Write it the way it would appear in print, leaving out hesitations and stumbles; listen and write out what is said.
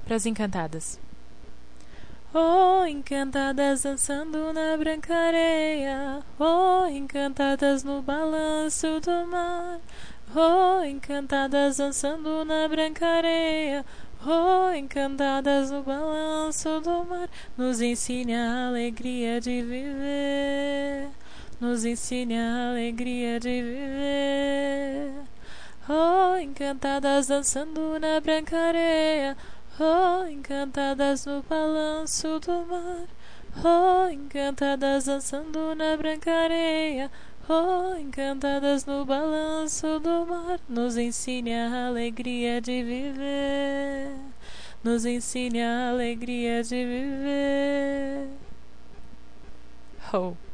Pras encantadas. Oh, encantadas dançando na branca areia, oh, encantadas no balanço do mar, oh, encantadas dançando na branca areia, oh, encantadas no balanço do mar. Nos ensine a alegria de viver, nos ensine a alegria de viver. Oh, encantadas dançando na branca areia, oh, encantadas no balanço do mar, oh, encantadas dançando na branca areia, oh, encantadas no balanço do mar. Nos ensine a alegria de viver, nos ensine a alegria de viver. Oh.